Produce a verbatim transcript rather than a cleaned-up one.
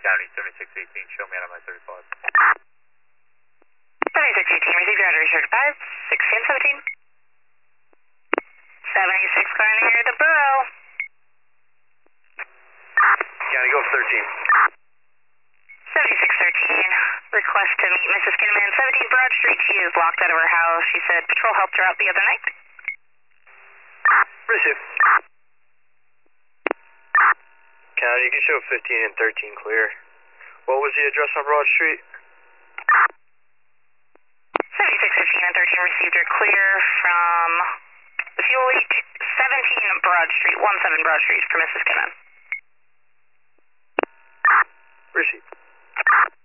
County, seventy-six eighteen, show me out of my thirty-five. seventy-six eighteen, receive your address, five, sixteen seventeen. seventy-six car near the borough. County, go for thirteen. seventy-six thirteen, request to meet Missus Kinnaman, seventeen Broad Street. She is locked out of her house. She said patrol helped her out the other night. Receive. County, you can show fifteen and thirteen clear. What was the address on Broad Street? seventy-six fifteen and thirteen received her clear from the fuel leak, seventeen Broad Street, seventeen Broad Street for Missus Kinnaman. Receive.